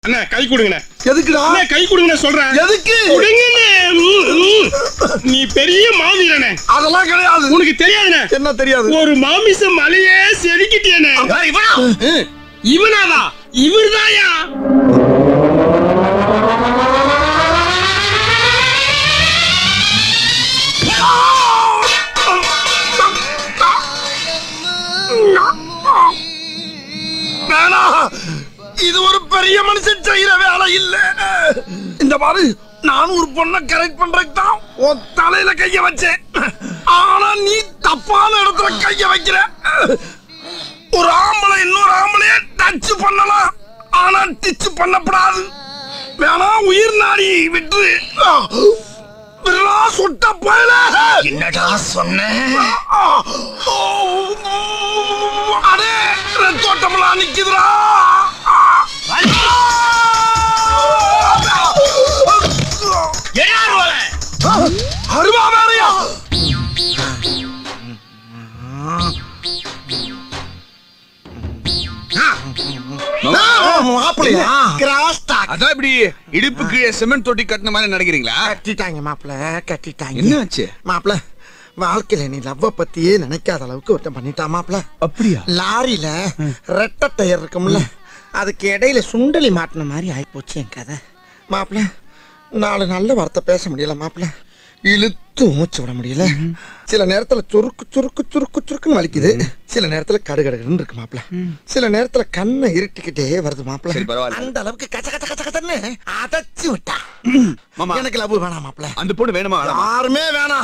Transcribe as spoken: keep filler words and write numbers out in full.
அண்ணா கை கொடுங்கண்ணே. எதுக்குடா? அண்ணா கை கொடுங்கண்ணே சொல்றேன். எதுக்கு? கொடுங்கண்ணே. நீ பெரிய மாவீரனே. அதெல்லாம் கிடையாது. உனக்கு தெரியாதுண்ணே. என்ன தெரியாது? ஒரு மாமிச மலையே செதுக்கிட்டேனே. இவனா? இவனாவா? இவர்தாயா? வேணா, இது ஒரு பெரிய மனுஷன் செய்யற வேலை இல்ல. இந்த மாதிரி நான் ஒரு பொண்ணை கரெக்ட் பண்றதுக்கு தான் உன் தலையில கைய வச்சேன். ஆனா நீ தப்பான இடத்துல கைய வைக்கிற. ஒரு ஆம்பளை இன்னொரு ஆம்பளைய டச் பண்ணலாம், ஆனா டிச் பண்ணப்படாது. வேணா உயிர் நாடி விட்டு விரலா சுட்ட போயல. என்னடா சொன்ன? அடே ரத்தோட்டம்லாம் நிக்குதுடா. அருவா வேறையா? அதான் இப்படி இடுப்பு கீழே சிமெண்ட் தொட்டி கட்டின மாதிரி நடக்கிறீங்களா? கட்டிட்டாங்க மாப்பிள்ள, கட்டிட்டாங்க. என்னாச்சு மாப்பிள்ள, வாழ்க்கையில நீ லவ்வ பத்தியே நினைக்காத அளவுக்கு ஒருத்தன் பண்ணிட்டான் மாப்பிள்ள. அப்படியா? லாரியில ரெட்டை டயர் இருக்கும்ல, அதுக்கு இடையில சுண்டலி மாட்டின மாதிரி ஆயிப்போச்சு என் கதை. மாப்பிள்ள, நாலு நல்ல வார்த்தை பேச முடியல மாப்பிள்ள, இழுத்து மூச்சு விட முடியல. சில நேரத்துல சுருக்கு சுருக்கு சுருக்கு சுருக்குன்னு வலிக்குது, சில நேரத்துல கடுகடுன்னு இருக்கு மாப்பிள்ள, சில நேரத்துல கண்ணை இருட்டிக்கிட்டே வருது மாப்பிள்ள. சரி, பரவாயில்ல. அந்த அளவுக்கு கச்ச கச்ச கச்ச கச்சன்னு அதச்சு விட்டா. மாமா, எனக்கு லவ் வேணாம் மாப்பிள்ள. அந்த பொண்ணு வேணுமா? யாருமே வேணாம்.